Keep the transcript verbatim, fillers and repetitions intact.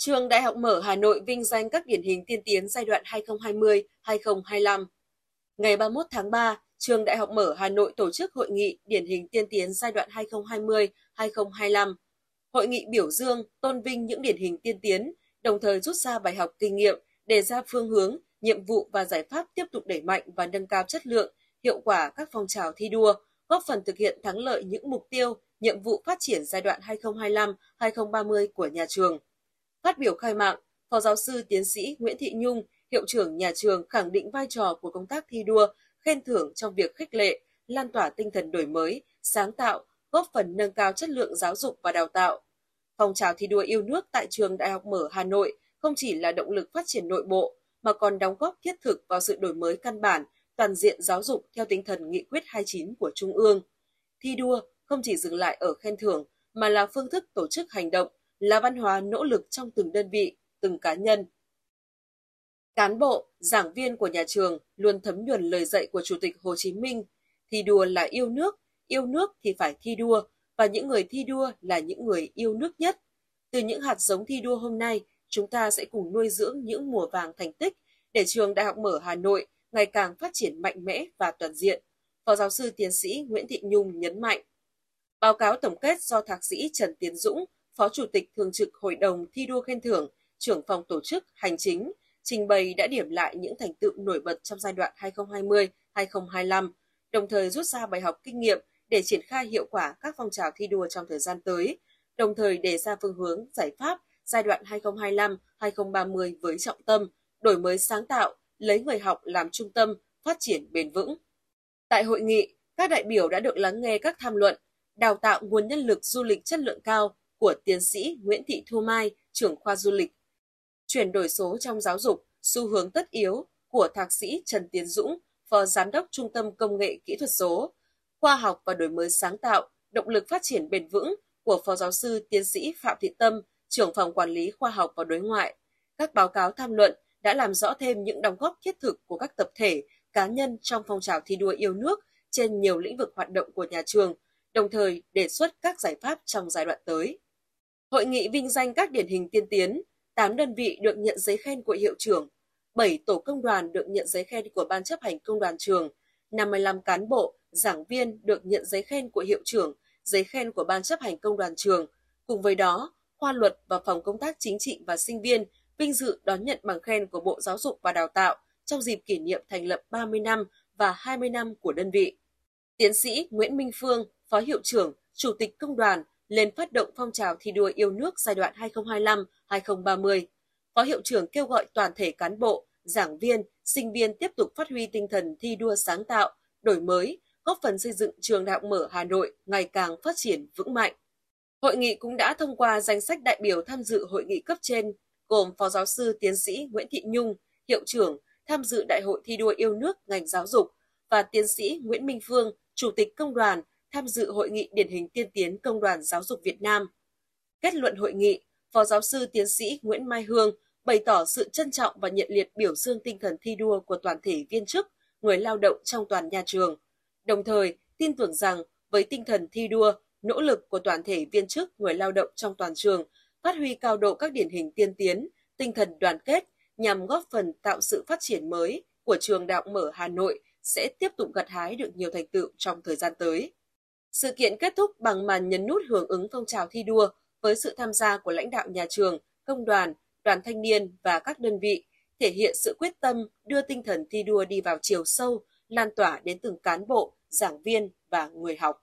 Trường Đại học Mở Hà Nội vinh danh các điển hình tiên tiến giai đoạn hai nghìn không trăm hai mươi đến hai nghìn không trăm hai mươi lăm. Ngày ba mươi mốt tháng ba, Trường Đại học Mở Hà Nội tổ chức hội nghị điển hình tiên tiến giai đoạn hai nghìn không trăm hai mươi đến hai nghìn không trăm hai mươi lăm. Hội nghị biểu dương, tôn vinh những điển hình tiên tiến, đồng thời rút ra bài học kinh nghiệm, đề ra phương hướng, nhiệm vụ và giải pháp tiếp tục đẩy mạnh và nâng cao chất lượng, hiệu quả các phong trào thi đua, góp phần thực hiện thắng lợi những mục tiêu, nhiệm vụ phát triển giai đoạn hai nghìn không trăm hai mươi lăm đến hai nghìn không trăm ba mươi của nhà trường. Phát biểu khai mạc, Phó giáo sư tiến sĩ Nguyễn Thị Nhung, hiệu trưởng nhà trường khẳng định vai trò của công tác thi đua, khen thưởng trong việc khích lệ, lan tỏa tinh thần đổi mới, sáng tạo, góp phần nâng cao chất lượng giáo dục và đào tạo. Phong trào thi đua yêu nước tại Trường Đại học Mở Hà Nội không chỉ là động lực phát triển nội bộ, mà còn đóng góp thiết thực vào sự đổi mới căn bản, toàn diện giáo dục theo tinh thần nghị quyết hai mươi chín của Trung ương. Thi đua không chỉ dừng lại ở khen thưởng, mà là phương thức tổ chức hành động, là văn hóa nỗ lực trong từng đơn vị, từng cá nhân. Cán bộ, giảng viên của nhà trường luôn thấm nhuần lời dạy của Chủ tịch Hồ Chí Minh, thi đua là yêu nước, yêu nước thì phải thi đua, và những người thi đua là những người yêu nước nhất. Từ những hạt giống thi đua hôm nay, chúng ta sẽ cùng nuôi dưỡng những mùa vàng thành tích để Trường Đại học Mở Hà Nội ngày càng phát triển mạnh mẽ và toàn diện, Phó giáo sư tiến sĩ Nguyễn Thị Nhung nhấn mạnh. Báo cáo tổng kết do Thạc sĩ Trần Tiến Dũng, Phó Chủ tịch Thường trực Hội đồng thi đua khen thưởng, trưởng phòng tổ chức hành chính, trình bày đã điểm lại những thành tựu nổi bật trong giai đoạn hai nghìn không trăm hai mươi đến hai nghìn không trăm hai mươi lăm, đồng thời rút ra bài học kinh nghiệm để triển khai hiệu quả các phong trào thi đua trong thời gian tới, đồng thời đề ra phương hướng, giải pháp giai đoạn hai nghìn không trăm hai mươi lăm đến hai nghìn không trăm ba mươi với trọng tâm, đổi mới sáng tạo, lấy người học làm trung tâm, phát triển bền vững. Tại hội nghị, các đại biểu đã được lắng nghe các tham luận, đào tạo nguồn nhân lực du lịch chất lượng cao của tiến sĩ Nguyễn Thị Thu Mai, trưởng khoa du lịch, chuyển đổi số trong giáo dục, xu hướng tất yếu của Thạc sĩ Trần Tiến Dũng, Phó Giám đốc Trung tâm Công nghệ Kỹ thuật số, khoa học và đổi mới sáng tạo, động lực phát triển bền vững của Phó Giáo sư tiến sĩ Phạm Thị Tâm, trưởng phòng quản lý khoa học và đối ngoại. Các báo cáo tham luận đã làm rõ thêm những đóng góp thiết thực của các tập thể, cá nhân trong phong trào thi đua yêu nước trên nhiều lĩnh vực hoạt động của nhà trường, đồng thời đề xuất các giải pháp trong giai đoạn tới. Hội nghị vinh danh các điển hình tiên tiến, tám đơn vị được nhận giấy khen của hiệu trưởng, bảy tổ công đoàn được nhận giấy khen của Ban chấp hành công đoàn trường, năm mươi lăm cán bộ, giảng viên được nhận giấy khen của hiệu trưởng, giấy khen của Ban chấp hành công đoàn trường. Cùng với đó, khoa luật và phòng công tác chính trị và sinh viên vinh dự đón nhận bằng khen của Bộ Giáo dục và Đào tạo trong dịp kỷ niệm thành lập ba mươi năm và hai mươi năm của đơn vị. Tiến sĩ Nguyễn Minh Phương, Phó Hiệu trưởng, Chủ tịch Công đoàn, lên phát động phong trào thi đua yêu nước giai đoạn hai nghìn không trăm hai mươi lăm đến hai nghìn không trăm ba mươi. Phó Hiệu trưởng kêu gọi toàn thể cán bộ, giảng viên, sinh viên tiếp tục phát huy tinh thần thi đua sáng tạo, đổi mới, góp phần xây dựng Trường Đại học Mở Hà Nội ngày càng phát triển vững mạnh. Hội nghị cũng đã thông qua danh sách đại biểu tham dự hội nghị cấp trên, gồm Phó Giáo sư tiến sĩ Nguyễn Thị Nhung, Hiệu trưởng, tham dự Đại hội thi đua yêu nước ngành giáo dục, và tiến sĩ Nguyễn Minh Phương, Chủ tịch Công đoàn, tham dự hội nghị điển hình tiên tiến Công đoàn Giáo dục Việt Nam. Kết luận hội nghị, Phó Giáo sư tiến sĩ Nguyễn Mai Hương bày tỏ sự trân trọng và nhiệt liệt biểu dương tinh thần thi đua của toàn thể viên chức, người lao động trong toàn nhà trường. Đồng thời, tin tưởng rằng với tinh thần thi đua, nỗ lực của toàn thể viên chức, người lao động trong toàn trường, phát huy cao độ các điển hình tiên tiến, tinh thần đoàn kết nhằm góp phần tạo sự phát triển mới của Trường Đại học Mở Hà Nội sẽ tiếp tục gặt hái được nhiều thành tựu trong thời gian tới. Sự kiện kết thúc bằng màn nhấn nút hưởng ứng phong trào thi đua với sự tham gia của lãnh đạo nhà trường, công đoàn, đoàn thanh niên và các đơn vị, thể hiện sự quyết tâm đưa tinh thần thi đua đi vào chiều sâu, lan tỏa đến từng cán bộ, giảng viên và người học.